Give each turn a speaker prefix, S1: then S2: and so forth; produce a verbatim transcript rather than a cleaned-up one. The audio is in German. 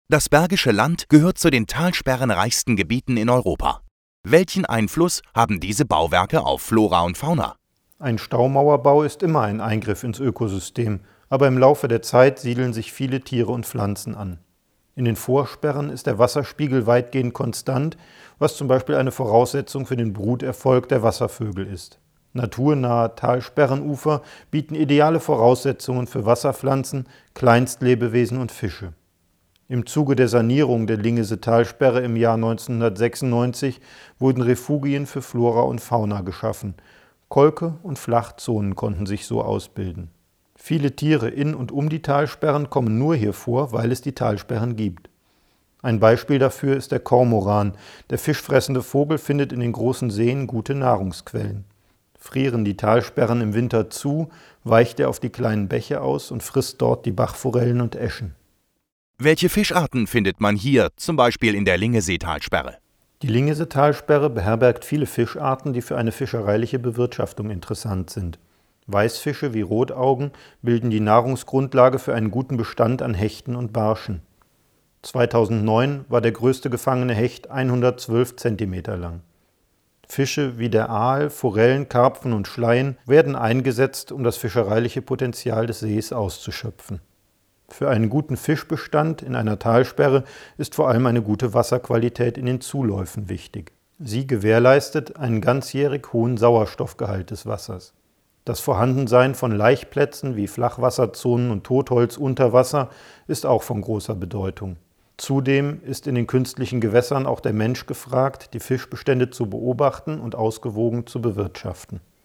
S1: Das Bergische Land gehört zu den talsperrenreichsten Gebieten in Europa. Welchen Einfluss haben diese Bauwerke auf Flora und Fauna?
S2: Ein Staumauerbau ist immer ein Eingriff ins Ökosystem, aber im Laufe der Zeit siedeln sich viele Tiere und Pflanzen an. In den Vorsperren ist der Wasserspiegel weitgehend konstant, was zum Beispiel eine Voraussetzung für den Bruterfolg der Wasservögel ist. Naturnahe Talsperrenufer bieten ideale Voraussetzungen für Wasserpflanzen, Kleinstlebewesen und Fische. Im Zuge der Sanierung der Lingesetalsperre im Jahr neunzehnhundertsechsundneunzig wurden Refugien für Flora und Fauna geschaffen. Kolke und Flachzonen konnten sich so ausbilden. Viele Tiere in und um die Talsperren kommen nur hier vor, weil es die Talsperren gibt. Ein Beispiel dafür ist der Kormoran. Der fischfressende Vogel findet in den großen Seen gute Nahrungsquellen. Frieren die Talsperren im Winter zu, weicht er auf die kleinen Bäche aus und frisst dort die Bachforellen und Äschen.
S1: Welche Fischarten findet man hier, zum Beispiel in der Lingeseetalsperre?
S2: Die Lingesetalsperre beherbergt viele Fischarten, die für eine fischereiliche Bewirtschaftung interessant sind. Weißfische wie Rotaugen bilden die Nahrungsgrundlage für einen guten Bestand an Hechten und Barschen. zweitausendneun war der größte gefangene Hecht hundertzwölf Zentimeter lang. Fische wie der Aal, Forellen, Karpfen und Schleien werden eingesetzt, um das fischereiliche Potenzial des Sees auszuschöpfen. Für einen guten Fischbestand in einer Talsperre ist vor allem eine gute Wasserqualität in den Zuläufen wichtig. Sie gewährleistet einen ganzjährig hohen Sauerstoffgehalt des Wassers. Das Vorhandensein von Laichplätzen wie Flachwasserzonen und Totholz unter Wasser ist auch von großer Bedeutung. Zudem ist in den künstlichen Gewässern auch der Mensch gefragt, die Fischbestände zu beobachten und ausgewogen zu bewirtschaften.